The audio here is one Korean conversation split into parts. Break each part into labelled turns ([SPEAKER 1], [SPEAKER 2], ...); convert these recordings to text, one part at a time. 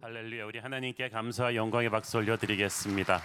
[SPEAKER 1] 할렐루야. 우리 하나님께 감사와 영광의 박수 올려드리겠습니다.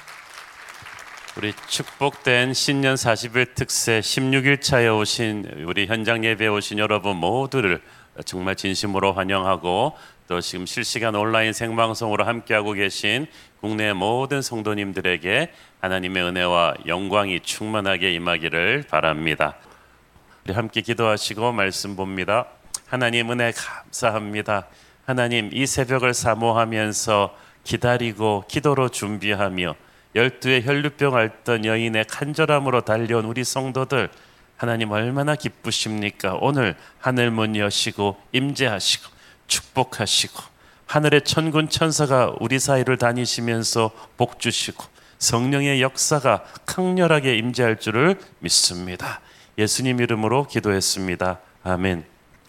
[SPEAKER 1] 우리 축복된 신년 40일 특세 16일차에 오신 우리 현장 예배에 오신 여러분 모두를 정말 진심으로 환영하고, 또 지금 실시간 온라인 생방송으로 함께하고 계신 국내 모든 성도님들에게 하나님의 은혜와 영광이 충만하게 임하기를 바랍니다. 우리 함께 기도하시고 말씀 봅니다. 하나님 은혜 감사합니다. 하나님, 이 새벽을 사모하면서 기다리고 기도로 준비하며 12의 혈루병 앓던 여인의 간절함으로 달려온 우리 성도들, 하나님 얼마나 기쁘십니까? 오늘 하늘 문 여시고 임재하시고 축복하시고 하늘의 천군 천사가 우리 사이를 다니시면서 복 주시고 성령의 역사가 강렬하게 임재할 줄을 믿습니다. 예수님 이름으로 기도했습니다. 아멘.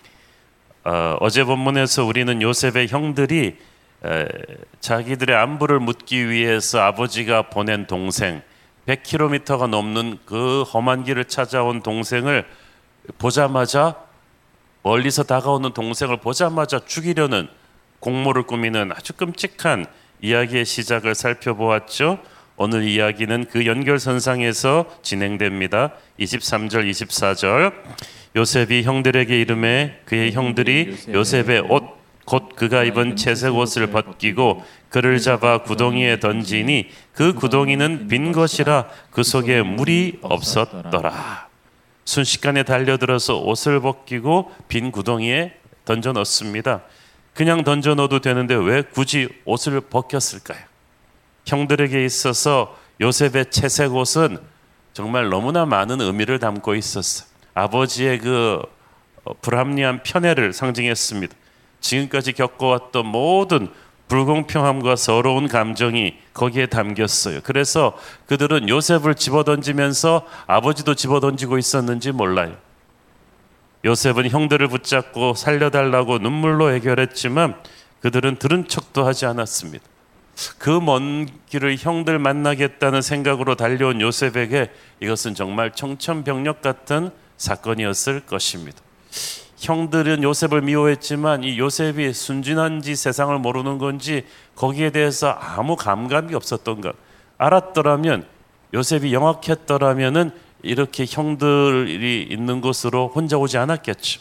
[SPEAKER 1] 어제 본문에서 우리는 요셉의 형들이 자기들의 안부를 묻기 위해서 아버지가 보낸 동생, 100km가 넘는 그 험한 길을 찾아온 동생을 보자마자, 멀리서 다가오는 동생을 보자마자 죽이려는 공모를 꾸미는 아주 끔찍한 이야기의 시작을 살펴보았죠. 오늘 이야기는 그 연결선상에서 진행됩니다. 23절 24절. 요셉이 형들에게 이르매 그의 형들이 요셉의 옷 곧 그가 입은 채색 옷을 벗기고 그를 잡아 구덩이에 던지니 그 구덩이는 빈 것이라 그 속에 물이 없었더라. 순식간에 달려들어서 옷을 벗기고 빈 구덩이에 던져 넣습니다. 그냥 던져 넣어도 되는데 왜 굳이 옷을 벗겼을까요? 형들에게 있어서 요셉의 채색 옷은 정말 너무나 많은 의미를 담고 있었어요. 아버지의 그 불합리한 편애를 상징했습니다. 지금까지 겪어왔던 모든 불공평함과 서러운 감정이 거기에 담겼어요. 그래서 그들은 요셉을 집어던지면서 아버지도 집어던지고 있었는지 몰라요. 요셉은 형들을 붙잡고 살려달라고 눈물로 해결했지만 그들은 들은 척도 하지 않았습니다. 그 먼 길을 형들 만나겠다는 생각으로 달려온 요셉에게 이것은 정말 청천벽력 같은 사건이었을 것입니다. 형들은 요셉을 미워했지만 이 요셉이 순진한지 세상을 모르는 건지 거기에 대해서 아무 감각이 없었던 것. 알았더라면, 요셉이 영악했더라면은 이렇게 형들이 있는 곳으로 혼자 오지 않았겠죠.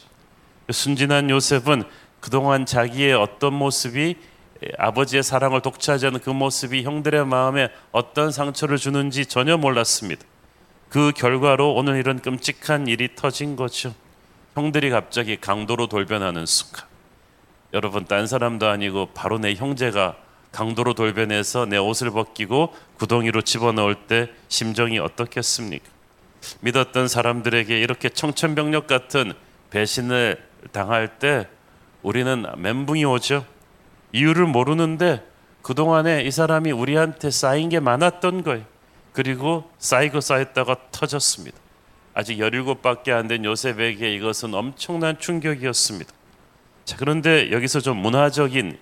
[SPEAKER 1] 순진한 요셉은 그동안 자기의 어떤 모습이, 아버지의 사랑을 독차지하는 그 모습이 형들의 마음에 어떤 상처를 주는지 전혀 몰랐습니다. 그 결과로 오늘 이런 끔찍한 일이 터진 거죠. 형들이 갑자기 강도로 돌변하는 순간, 여러분, 딴 사람도 아니고 바로 내 형제가 강도로 돌변해서 내 옷을 벗기고 구덩이로 집어넣을 때 심정이 어떻겠습니까? 믿었던 사람들에게 이렇게 청천벽력 같은 배신을 당할 때 우리는 멘붕이 오죠. 이유를 모르는데 그동안에 이 사람이 우리한테 쌓인 게 많았던 거예요. 그리고 쌓이고 쌓였다가 터졌습니다. 아직 17밖에 안 된 요셉에게 이것은 엄청난 충격이었습니다. 자, 그런데 여기서 좀 문화적인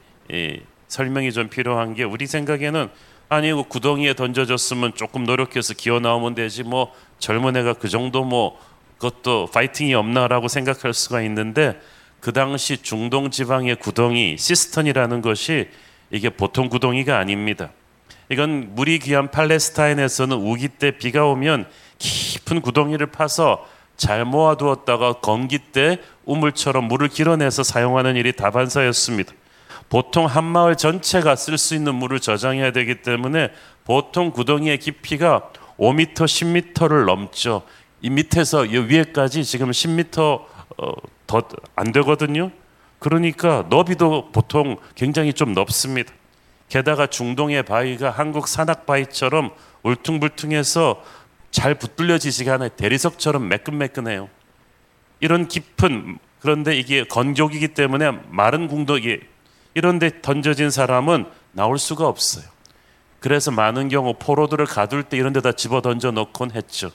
[SPEAKER 1] 설명이 좀 필요한 게, 우리 생각에는 아니 구덩이에 던져줬으면 조금 노력해서 기어 나오면 되지, 뭐 젊은 애가 그 정도 뭐 그것도 파이팅이 없나라고 생각할 수가 있는데, 그 당시 중동 지방의 구덩이, 시스턴이라는 것이 이게 보통 구덩이가 아닙니다. 이건 물이 귀한 팔레스타인에서는 우기 때 비가 오면 깊은 구덩이를 파서 잘 모아두었다가 건기 때 우물처럼 물을 길어내서 사용하는 일이 다반사였습니다. 보통 한 마을 전체가 쓸 수 있는 물을 저장해야 되기 때문에 보통 구덩이의 깊이가 5m, 10m를 넘죠. 이 밑에서 이 위에까지 지금 10m 더 안 되거든요. 그러니까 너비도 보통 굉장히 좀 넓습니다. 게다가 중동의 바위가 한국 산악바위처럼 울퉁불퉁해서 잘 붙들려지지가 않아요. 대리석처럼 매끈매끈해요. 이런 깊은, 그런데 이게 건조기이기 때문에 마른 궁덕이, 이런 데 던져진 사람은 나올 수가 없어요. 그래서 많은 경우 포로들을 가둘 때 이런 데다 집어 던져 넣곤 했죠.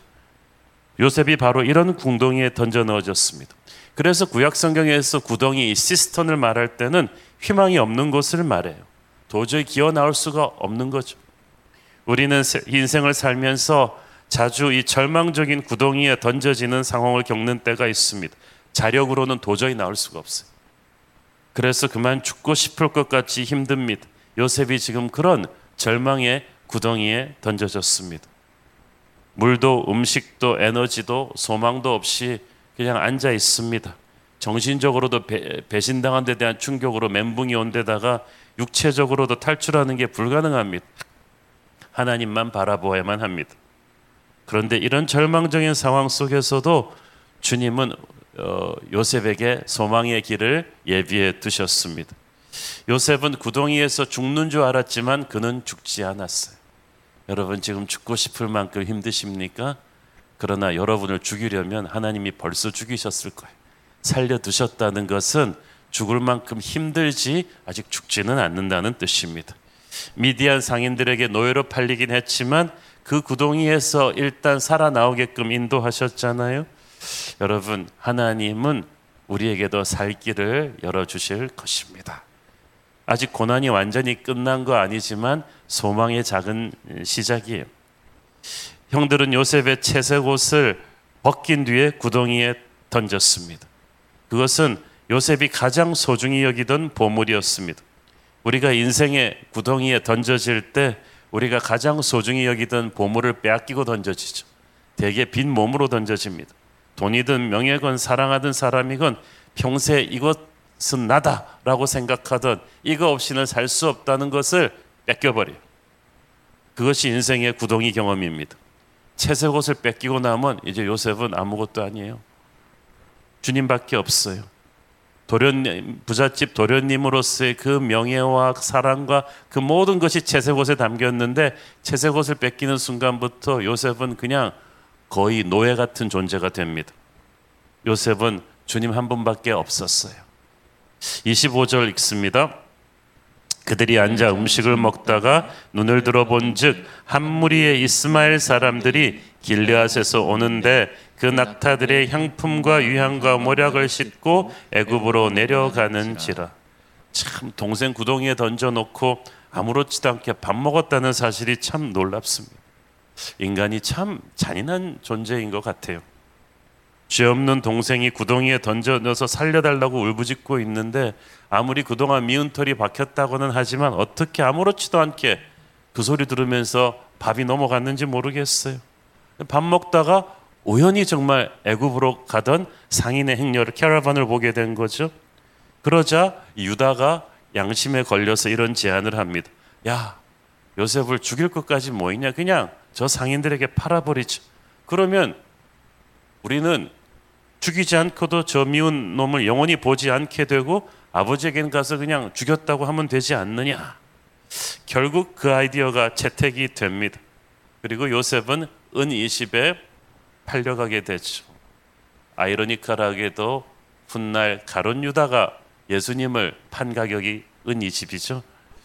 [SPEAKER 1] 요셉이 바로 이런 궁덩이에 던져 넣어졌습니다. 그래서 구약 성경에서 구덩이, 시스턴을 말할 때는 희망이 없는 곳을 말해요. 도저히 기어 나올 수가 없는 거죠. 우리는 인생을 살면서 자주 이 절망적인 구덩이에 던져지는 상황을 겪는 때가 있습니다. 자력으로는 도저히 나올 수가 없어요. 그래서 그만 죽고 싶을 것 같이 힘듭니다. 요셉이 지금 그런 절망의 구덩이에 던져졌습니다. 물도 음식도 에너지도 소망도 없이 그냥 앉아 있습니다. 정신적으로도 배신당한 데 대한 충격으로 멘붕이 온 데다가 육체적으로도 탈출하는 게 불가능합니다. 하나님만 바라보아야만 합니다. 그런데 이런 절망적인 상황 속에서도 주님은 요셉에게 소망의 길을 예비해 두셨습니다. 요셉은 구덩이에서 죽는 줄 알았지만 그는 죽지 않았어요. 여러분 지금 죽고 싶을 만큼 힘드십니까? 그러나 여러분을 죽이려면 하나님이 벌써 죽이셨을 거예요. 살려두셨다는 것은 죽을 만큼 힘들지 아직 죽지는 않는다는 뜻입니다. 미디안 상인들에게 노예로 팔리긴 했지만 그 구덩이에서 일단 살아나오게끔 인도하셨잖아요. 여러분 하나님은 우리에게도 살 길을 열어주실 것입니다. 아직 고난이 완전히 끝난 거 아니지만 소망의 작은 시작이에요. 형들은 요셉의 채색 옷을 벗긴 뒤에 구덩이에 던졌습니다. 그것은 요셉이 가장 소중히 여기던 보물이었습니다. 우리가 인생의 구덩이에 던져질 때 우리가 가장 소중히 여기던 보물을 빼앗기고 던져지죠. 대개 빈 몸으로 던져집니다. 돈이든 명예건 사랑하던 사람이건 평소에 이것은 나다라고 생각하던 이거 없이는 살 수 없다는 것을 뺏겨버려요. 그것이 인생의 구덩이 경험입니다. 채색 옷을 뺏기고 나면 이제 요셉은 아무것도 아니에요. 주님밖에 없어요. 부잣집 도련님으로서의 그 명예와 사랑과 그 모든 것이 채색 옷에 담겼는데 채색 옷을 뺏기는 순간부터 요셉은 그냥 거의 노예 같은 존재가 됩니다. 요셉은 주님 한 분밖에 없었어요. 25절 읽습니다. 그들이 앉아 음식을 먹다가 눈을 들어본즉 한 무리의 이스마엘 사람들이 길르앗에서 오는데 그 낙타들의 향품과 유향과 모략을 싣고 애굽으로 내려가는지라. 참 동생 구덩이에 던져놓고 아무렇지도 않게 밥 먹었다는 사실이 참 놀랍습니다. 인간이 참 잔인한 존재인 것 같아요. 죄 없는 동생이 구덩이에 던져넣어서 살려달라고 울부짖고 있는데 아무리 그동안 미운 털이 박혔다고는 하지만 어떻게 아무렇지도 않게 그 소리 들으면서 밥이 넘어갔는지 모르겠어요. 밥 먹다가 우연히 정말 애굽으로 가던 상인의 행렬을 캐러반을 보게 된 거죠. 그러자 유다가 양심에 걸려서 이런 제안을 합니다. 야, 요셉을 죽일 것까지 뭐 있냐, 그냥 저 상인들에게 팔아버리죠. 그러면 우리는 죽이지 않고도 저 미운 놈을 영원히 보지 않게 되고 아버지에게는 가서 그냥 죽였다고 하면 되지 않느냐. 결국 그 아이디어가 채택이 됩니다. 그리고 요셉은 은 20에 팔려가게 되죠. 아이러니컬하게도 훗날 가룟 유다가 예수님을 판 가격이 은 20이죠.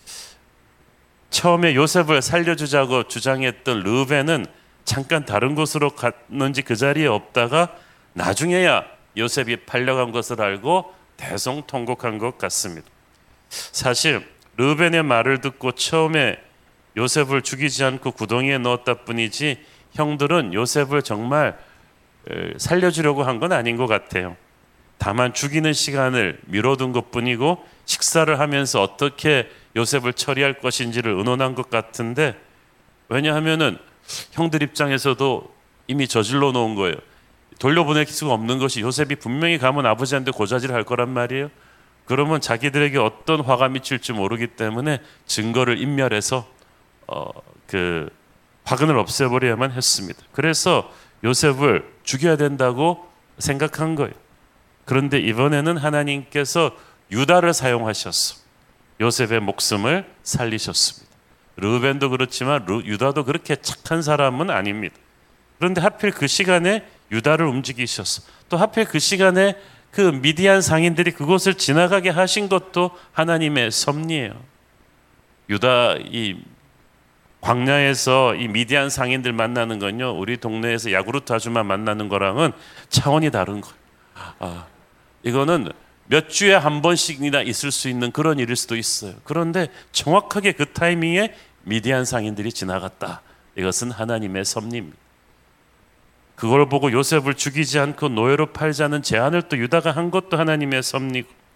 [SPEAKER 1] 처음에 요셉을 살려주자고 주장했던 르우벤은 잠깐 다른 곳으로 갔는지 그 자리에 없다가 나중에야 요셉이 팔려간 것을 알고 대성통곡한 것 같습니다. 사실 르우벤의 말을 듣고 처음에 요셉을 죽이지 않고 구덩이에 넣었다 뿐이지 형들은 요셉을 정말 살려주려고 한 건 아닌 것 같아요. 다만 죽이는 시간을 미뤄둔 것뿐이고 식사를 하면서 어떻게 요셉을 처리할 것인지를 의논한 것 같은데, 왜냐하면은 형들 입장에서도 이미 저질러 놓은 거예요. 돌려보낼 수가 없는 것이 요셉이 분명히 가면 아버지한테 고자질할 거란 말이에요. 그러면 자기들에게 어떤 화가 미칠지 모르기 때문에 증거를 인멸해서 그 화근을 없애버려야만 했습니다. 그래서 요셉을 죽여야 된다고 생각한 거예요. 그런데 이번에는 하나님께서 유다를 사용하셨어. 요셉의 목숨을 살리셨습니다. 르우벤도 그렇지만 유다도 그렇게 착한 사람은 아닙니다. 그런데 하필 그 시간에 유다를 움직이셨어. 또 하필 그 시간에 그 미디안 상인들이 그곳을 지나가게 하신 것도 하나님의 섭리예요. 유다 이 광야에서 이 미디안 상인들 만나는 건요, 우리 동네에서 야구르트 아줌마 만나는 거랑은 차원이 다른 거예요. 이거는 몇 주에 한 번씩이나 있을 수 있는 그런 일일 수도 있어요. 그런데 정확하게 그 타이밍에 미디안 상인들이 지나갔다. 이것은 하나님의 섭리입니다. 그걸 보고 요셉을 죽이지 않고 노예로 팔자는 제안을 또 유다가 한 것도 하나님의 섭리고,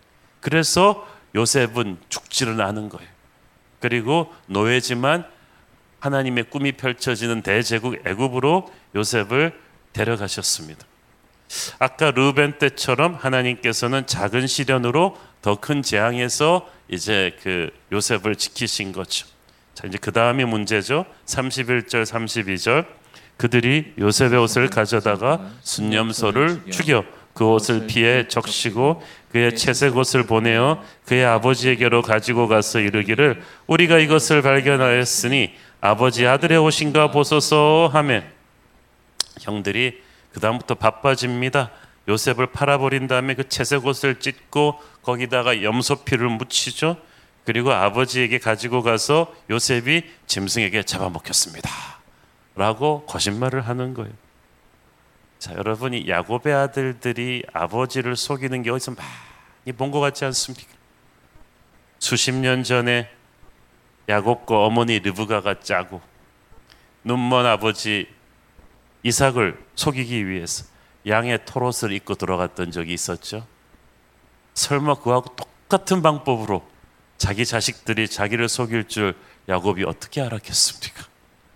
[SPEAKER 1] 그래서 요셉은 죽지를 않은 거예요. 그리고 노예지만 하나님의 꿈이 펼쳐지는 대제국 애굽으로 요셉을 데려가셨습니다. 아까 르벤 때처럼 하나님께서는 작은 시련으로 더 큰 재앙에서 이제 그 요셉을 지키신 거죠. 자, 이제 그 다음이 문제죠. 31절 32절. 그들이 요셉의 옷을 가져다가 순념소를 죽여 그 옷을 피해 적시고 그의 채색 옷을 보내어 그의 아버지에게로 가지고 가서 이르기를 우리가 이것을 발견하였으니 아버지 아들의 옷인가 보소서 하며 형들이 그 다음부터 바빠집니다. 요셉을 팔아버린 다음에 그 채색 옷을 찢고 거기다가 염소피를 묻히죠. 그리고 아버지에게 가지고 가서 요셉이 짐승에게 잡아먹혔습니다 라고 거짓말을 하는 거예요. 자, 여러분이 야곱의 아들들이 아버지를 속이는 게 어디서 많이 본 것 같지 않습니까? 수십 년 전에 야곱과 어머니 르브가가 짜고 눈먼 아버지 이삭을 속이기 위해서 양의 털옷을 입고 들어갔던 적이 있었죠. 설마 그하고 똑같은 방법으로 자기 자식들이 자기를 속일 줄 야곱이 어떻게 알았겠습니까?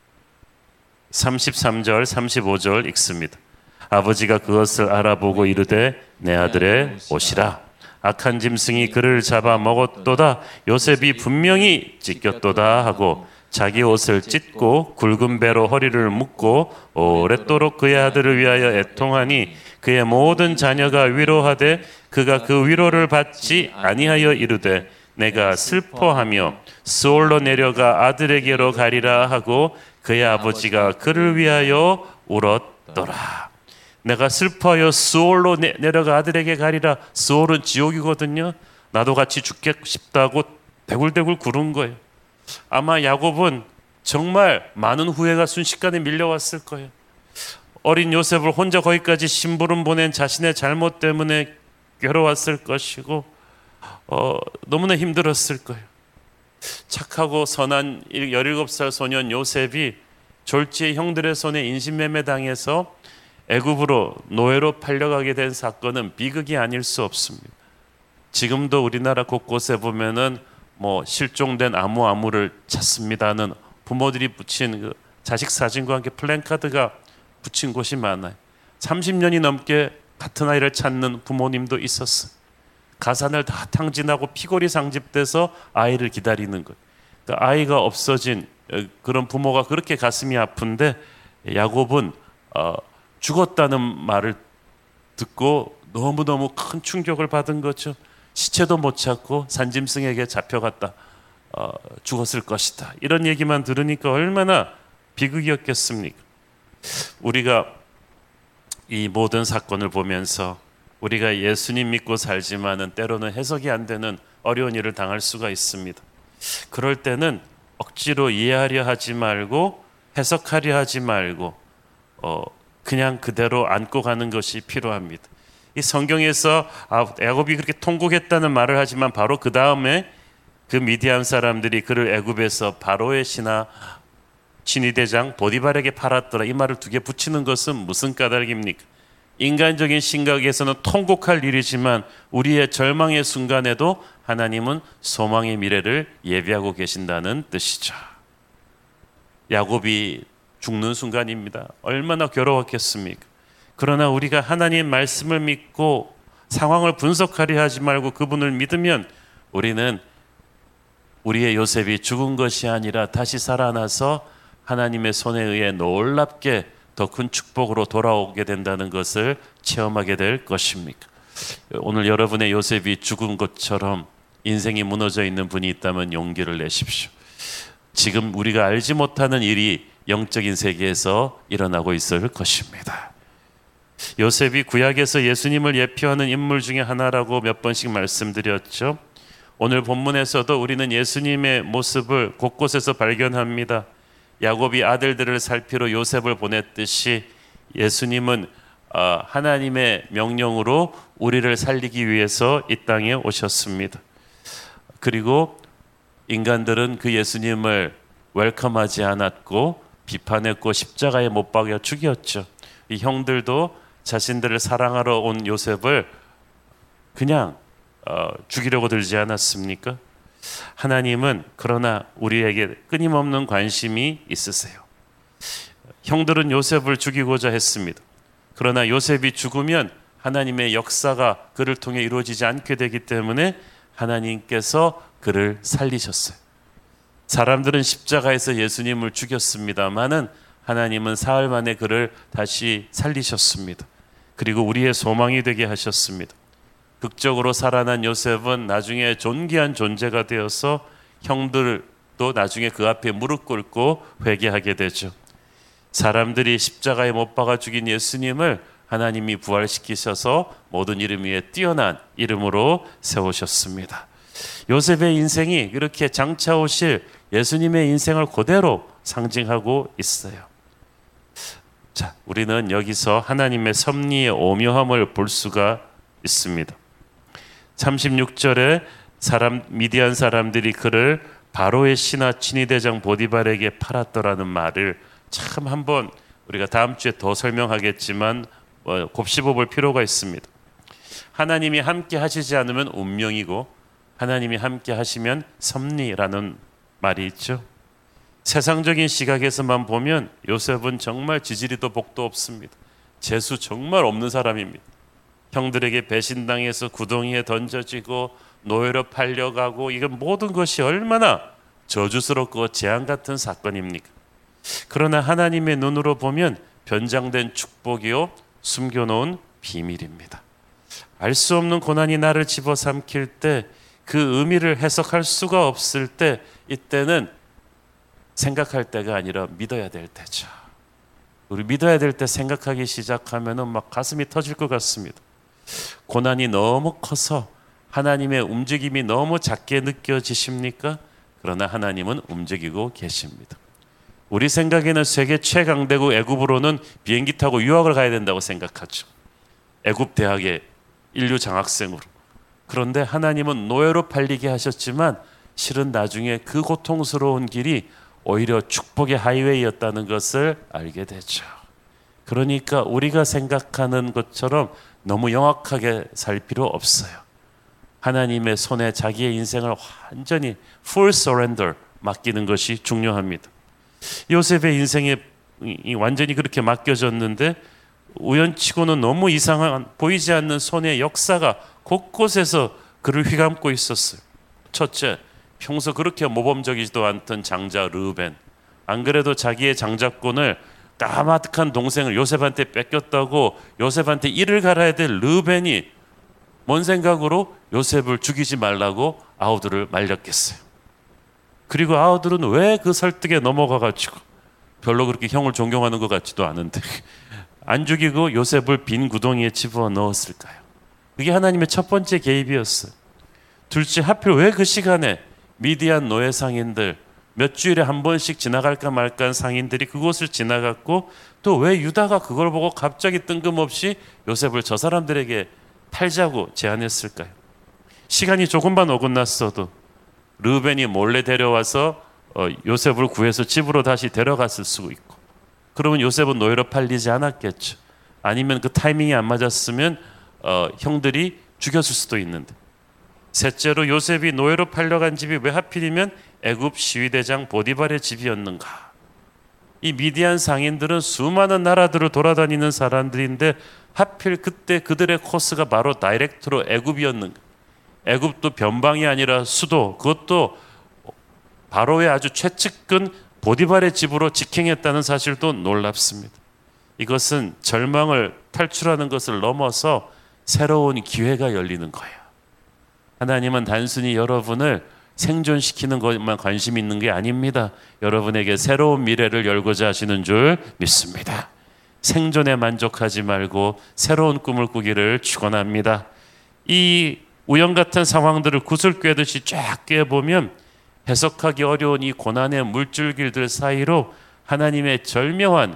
[SPEAKER 1] 33절 35절 읽습니다. 아버지가 그것을 알아보고 이르되 내 아들의 옷이라. 악한 짐승이 그를 잡아 먹었도다. 요셉이 분명히 찢겼도다 하고 자기 옷을 찢고 굵은 배로 허리를 묶고 오랫도록 그의 아들을 위하여 애통하니 그의 모든 자녀가 위로하되 그가 그 위로를 받지 아니하여 이르되 내가 슬퍼하며 스올로 내려가 아들에게로 가리라 하고 그의 아버지가 그를 위하여 울었더라. 내가 슬퍼하여 스올로 내려가 아들에게 가리라. 스올은 지옥이거든요. 나도 같이 죽고 싶다고 대굴대굴 구른 거예요. 아마 야곱은 정말 많은 후회가 순식간에 밀려왔을 거예요. 어린 요셉을 혼자 거기까지 심부름 보낸 자신의 잘못 때문에 괴로웠을 것이고 너무나 힘들었을 거예요. 착하고 선한 17살 소년 요셉이 졸지의 형들의 손에 인신매매 당해서 애굽으로 노예로 팔려가게 된 사건은 비극이 아닐 수 없습니다. 지금도 우리나라 곳곳에 보면은 실종된 아무를 찾습니다는 부모들이 붙인 그 자식 사진과 함께 플랜카드가 붙인 곳이 많아요. 30년이 넘게 같은 아이를 찾는 부모님도 있었어요. 가산을 다 탕진하고 피골이 상집돼서 아이를 기다리는 거예요. 그러니까 아이가 없어진 그런 부모가 그렇게 가슴이 아픈데 야곱은 죽었다는 말을 듣고 너무너무 큰 충격을 받은 거죠. 시체도 못 찾고 산짐승에게 잡혀갔다. 죽었을 것이다. 이런 얘기만 들으니까 얼마나 비극이었겠습니까? 우리가 이 모든 사건을 보면서 우리가 예수님 믿고 살지만은 때로는 해석이 안 되는 어려운 일을 당할 수가 있습니다. 그럴 때는 억지로 이해하려 하지 말고 해석하려 하지 말고 그냥 그대로 안고 가는 것이 필요합니다. 이 성경에서 야곱이 그렇게 통곡했다는 말을 하지만 바로 그 다음에 그 미디안 사람들이 그를 애굽에서 바로의 신의대장 보디발에게 팔았더라. 이 말을 두 개 붙이는 것은 무슨 까닭입니까? 인간적인 시각에서는 통곡할 일이지만 우리의 절망의 순간에도 하나님은 소망의 미래를 예비하고 계신다는 뜻이죠. 야곱이 죽는 순간입니다. 얼마나 괴로웠겠습니까? 그러나 우리가 하나님 말씀을 믿고 상황을 분석하려 하지 말고 그분을 믿으면 우리는 우리의 요셉이 죽은 것이 아니라 다시 살아나서 하나님의 손에 의해 놀랍게 더 큰 축복으로 돌아오게 된다는 것을 체험하게 될 것입니까? 오늘 여러분의 요셉이 죽은 것처럼 인생이 무너져 있는 분이 있다면 용기를 내십시오. 지금 우리가 알지 못하는 일이 영적인 세계에서 일어나고 있을 것입니다. 요셉이 구약에서 예수님을 예표하는 인물 중에 하나라고 몇 번씩 말씀드렸죠. 오늘 본문에서도 우리는 예수님의 모습을 곳곳에서 발견합니다. 야곱이 아들들을 살피러 요셉을 보냈듯이 예수님은 하나님의 명령으로 우리를 살리기 위해서 이 땅에 오셨습니다. 그리고 인간들은 그 예수님을 웰컴하지 않았고 비판했고 십자가에 못 박여 죽였죠. 이 형들도 자신들을 사랑하러 온 요셉을 그냥 죽이려고 들지 않았습니까? 하나님은 그러나 우리에게 끊임없는 관심이 있으세요. 형들은 요셉을 죽이고자 했습니다. 그러나 요셉이 죽으면 하나님의 역사가 그를 통해 이루어지지 않게 되기 때문에 하나님께서 그를 살리셨어요. 사람들은 십자가에서 예수님을 죽였습니다마는 하나님은 사흘 만에 그를 다시 살리셨습니다. 그리고 우리의 소망이 되게 하셨습니다. 극적으로 살아난 요셉은 나중에 존귀한 존재가 되어서 형들도 나중에 그 앞에 무릎 꿇고 회개하게 되죠. 사람들이 십자가에 못 박아 죽인 예수님을 하나님이 부활시키셔서 모든 이름 위에 뛰어난 이름으로 세우셨습니다. 요셉의 인생이 이렇게 장차 오실 예수님의 인생을 그대로 상징하고 있어요. 자, 우리는 여기서 하나님의 섭리의 오묘함을 볼 수가 있습니다. 36절에 미디안 사람들이 그를 바로의 신하 친위대장 보디발에게 팔았더라는 말을 참 한번 우리가 다음 주에 더 설명하겠지만 곱씹어 볼 필요가 있습니다. 하나님이 함께 하시지 않으면 운명이고 하나님이 함께 하시면 섭리라는 말이 있죠. 세상적인 시각에서만 보면 요셉은 정말 지지리도 복도 없습니다. 재수 정말 없는 사람입니다. 형들에게 배신당해서 구덩이에 던져지고 노예로 팔려가고 이건 모든 것이 얼마나 저주스럽고 재앙 같은 사건입니까? 그러나 하나님의 눈으로 보면 변장된 축복이요 숨겨놓은 비밀입니다. 알 수 없는 고난이 나를 집어삼킬 때 그 의미를 해석할 수가 없을 때 이때는 생각할 때가 아니라 믿어야 될 때죠. 우리 믿어야 될 때 생각하기 시작하면은 막 가슴이 터질 것 같습니다. 고난이 너무 커서 하나님의 움직임이 너무 작게 느껴지십니까? 그러나 하나님은 움직이고 계십니다. 우리 생각에는 세계 최강대국 애굽으로는 비행기 타고 유학을 가야 된다고 생각하죠. 애굽 대학의 인류 장학생으로. 그런데 하나님은 노예로 팔리게 하셨지만 실은 나중에 그 고통스러운 길이 오히려 축복의 하이웨이였다는 것을 알게 되죠. 그러니까 우리가 생각하는 것처럼 너무 영악하게 살 필요 없어요. 하나님의 손에 자기의 인생을 완전히 full surrender 맡기는 것이 중요합니다. 요셉의 인생에 완전히 그렇게 맡겨졌는데 우연치고는 너무 이상한 보이지 않는 손의 역사가 곳곳에서 그를 휘감고 있었어요. 첫째, 평소 그렇게 모범적이지도 않던 장자 르우벤. 안 그래도 자기의 장자권을 까마득한 동생을 요셉한테 뺏겼다고 요셉한테 이를 갈아야 될 르우벤이 뭔 생각으로 요셉을 죽이지 말라고 아우들을 말렸겠어요. 그리고 아우들은 왜 그 설득에 넘어가가지고 별로 그렇게 형을 존경하는 것 같지도 않은데 안 죽이고 요셉을 빈 구덩이에 집어넣었을까요? 그게 하나님의 첫 번째 개입이었어요. 둘째, 하필 왜 그 시간에 미디안 노예 상인들 몇 주일에 한 번씩 지나갈까 말까 한 상인들이 그곳을 지나갔고 또 왜 유다가 그걸 보고 갑자기 뜬금없이 요셉을 저 사람들에게 팔자고 제안했을까요? 시간이 조금만 어긋났어도 르우벤이 몰래 데려와서 요셉을 구해서 집으로 다시 데려갔을 수도 있고 그러면 요셉은 노예로 팔리지 않았겠죠. 아니면 그 타이밍이 안 맞았으면 형들이 죽였을 수도 있는데 셋째로 요셉이 노예로 팔려간 집이 왜 하필이면 애굽 시위대장 보디발의 집이었는가? 이 미디안 상인들은 수많은 나라들을 돌아다니는 사람들인데 하필 그때 그들의 코스가 바로 다이렉트로 애굽이었는가? 애굽도 변방이 아니라 수도, 그것도 바로의 아주 최측근 보디발의 집으로 직행했다는 사실도 놀랍습니다. 이것은 절망을 탈출하는 것을 넘어서 새로운 기회가 열리는 거예요. 하나님은 단순히 여러분을 생존시키는 것만 관심 있는 게 아닙니다. 여러분에게 새로운 미래를 열고자 하시는 줄 믿습니다. 생존에 만족하지 말고 새로운 꿈을 꾸기를 축원합니다. 이 우연 같은 상황들을 구슬 꿰듯이 쫙 꿰보면 해석하기 어려운 이 고난의 물줄기들 사이로 하나님의 절묘한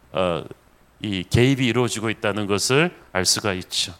[SPEAKER 1] 이 개입이 이루어지고 있다는 것을 알 수가 있죠.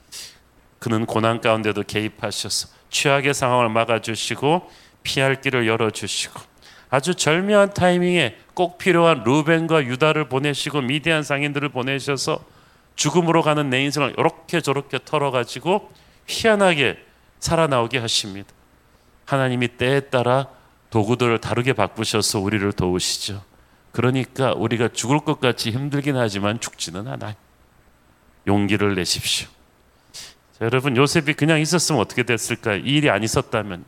[SPEAKER 1] 그는 고난 가운데도 개입하셔서 최악의 상황을 막아주시고 피할 길을 열어주시고 아주 절묘한 타이밍에 꼭 필요한 르우벤과 유다를 보내시고 미디안 상인들을 보내셔서 죽음으로 가는 내 인생을 이렇게 저렇게 털어가지고 희한하게 살아나오게 하십니다. 하나님이 때에 따라 도구들을 다르게 바꾸셔서 우리를 도우시죠. 그러니까 우리가 죽을 것 같이 힘들긴 하지만 죽지는 않아요. 용기를 내십시오. 자, 여러분, 요셉이 그냥 있었으면 어떻게 됐을까요? 이 일이 안 있었다면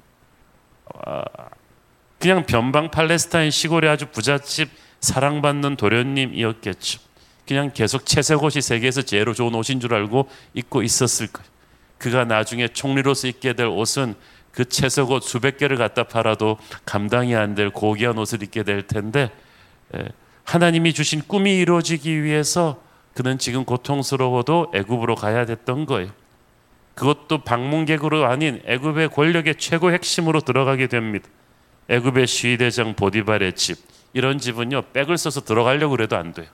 [SPEAKER 1] 그냥 변방 팔레스타인 시골에 아주 부잣집 사랑받는 도련님이었겠죠. 그냥 계속 채색 옷이 세계에서 제일 좋은 옷인 줄 알고 입고 있었을 거예요. 그가 나중에 총리로서 입게 될 옷은 그 채색 옷 수백 개를 갖다 팔아도 감당이 안 될 고귀한 옷을 입게 될 텐데, 하나님이 주신 꿈이 이루어지기 위해서 그는 지금 고통스러워도 애굽으로 가야 됐던 거예요. 그것도 방문객으로 아닌 애굽의 권력의 최고 핵심으로 들어가게 됩니다. 애굽의 시위대장 보디발의 집, 이런 집은요 백을 써서 들어가려고 해도 안 돼요.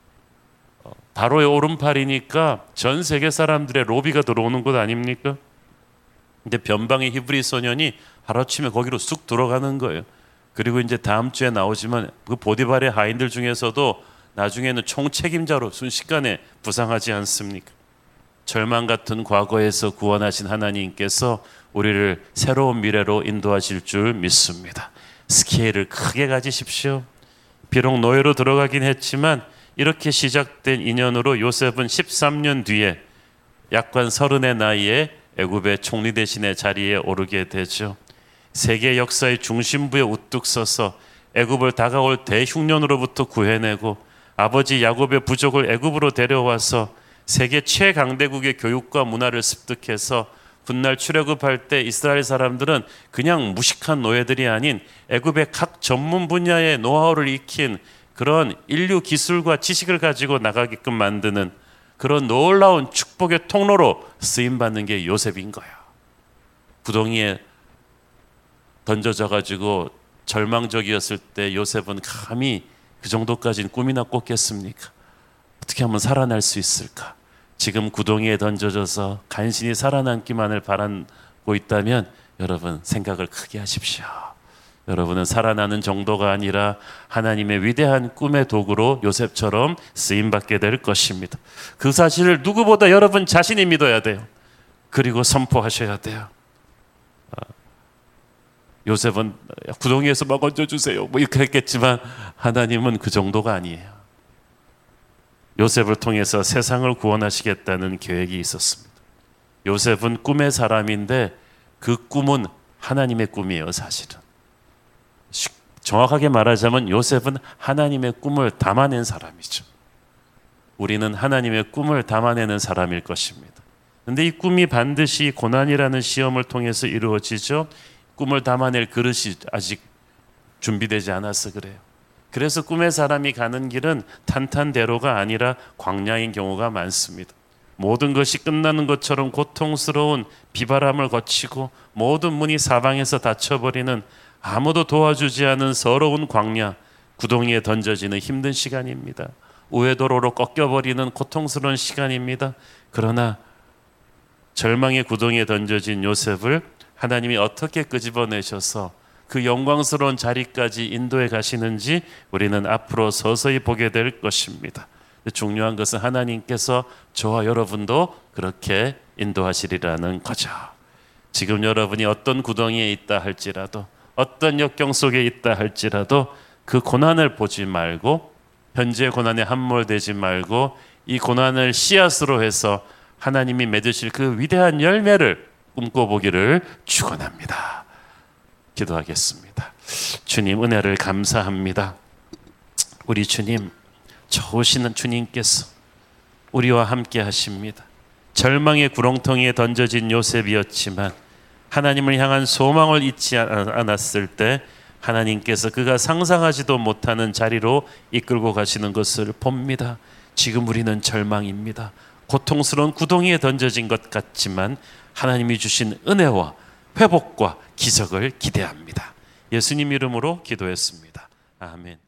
[SPEAKER 1] 바로의 오른팔이니까 전 세계 사람들의 로비가 들어오는 곳 아닙니까? 근데 변방의 히브리 소년이 하루아침에 거기로 쑥 들어가는 거예요. 그리고 이제 다음 주에 나오지만 그 보디발의 하인들 중에서도 나중에는 총책임자로 순식간에 부상하지 않습니까? 절망 같은 과거에서 구원하신 하나님께서 우리를 새로운 미래로 인도하실 줄 믿습니다. 스케일을 크게 가지십시오. 비록 노예로 들어가긴 했지만 이렇게 시작된 인연으로 요셉은 13년 뒤에 약관 30의 나이에 애굽의 총리 대신의 자리에 오르게 되죠. 세계 역사의 중심부에 우뚝 서서 애굽을 다가올 대흉년으로부터 구해내고 아버지 야곱의 부족을 애굽으로 데려와서 세계 최강대국의 교육과 문화를 습득해서 훗날 출애굽할 때 이스라엘 사람들은 그냥 무식한 노예들이 아닌 애굽의 각 전문 분야의 노하우를 익힌 그런 인류 기술과 지식을 가지고 나가게끔 만드는 그런 놀라운 축복의 통로로 쓰임받는 게 요셉인 거예요. 구덩이에 던져져 가지고 절망적이었을 때 요셉은 감히 그 정도까지는 꿈이나 꿨겠습니까? 어떻게 하면 살아날 수 있을까? 지금 구덩이에 던져져서 간신히 살아남기만을 바라고 있다면 여러분 생각을 크게 하십시오. 여러분은 살아나는 정도가 아니라 하나님의 위대한 꿈의 도구로 요셉처럼 쓰임받게 될 것입니다. 그 사실을 누구보다 여러분 자신이 믿어야 돼요. 그리고 선포하셔야 돼요. 요셉은 구덩이에서 막 얹어주세요 뭐 이렇게 했겠지만 하나님은 그 정도가 아니에요. 요셉을 통해서 세상을 구원하시겠다는 계획이 있었습니다. 요셉은 꿈의 사람인데 그 꿈은 하나님의 꿈이에요. 사실은 정확하게 말하자면 요셉은 하나님의 꿈을 담아낸 사람이죠. 우리는 하나님의 꿈을 담아내는 사람일 것입니다. 그런데 이 꿈이 반드시 고난이라는 시험을 통해서 이루어지죠. 꿈을 담아낼 그릇이 아직 준비되지 않아서 그래요. 그래서 꿈의 사람이 가는 길은 탄탄대로가 아니라 광야인 경우가 많습니다. 모든 것이 끝나는 것처럼 고통스러운 비바람을 거치고 모든 문이 사방에서 닫혀버리는 아무도 도와주지 않은 서러운 광야, 구덩이에 던져지는 힘든 시간입니다. 우회도로로 꺾여버리는 고통스러운 시간입니다. 그러나 절망의 구덩이에 던져진 요셉을 하나님이 어떻게 끄집어내셔서 그 영광스러운 자리까지 인도해 가시는지 우리는 앞으로 서서히 보게 될 것입니다. 중요한 것은 하나님께서 저와 여러분도 그렇게 인도하시리라는 거죠. 지금 여러분이 어떤 구덩이에 있다 할지라도 어떤 역경 속에 있다 할지라도 그 고난을 보지 말고 현재 고난에 함몰되지 말고 이 고난을 씨앗으로 해서 하나님이 맺으실 그 위대한 열매를 꿈꿔보기를 축원합니다. 기도하겠습니다. 주님 은혜를 감사합니다. 우리 주님 좋으시는 주님께서 우리와 함께 하십니다. 절망의 구렁텅이에 던져진 요셉이었지만 하나님을 향한 소망을 잊지 않았을 때 하나님께서 그가 상상하지도 못하는 자리로 이끌고 가시는 것을 봅니다. 지금 우리는 절망입니다. 고통스러운 구덩이에 던져진 것 같지만 하나님이 주신 은혜와 회복과 기적을 기대합니다. 예수님 이름으로 기도했습니다. 아멘.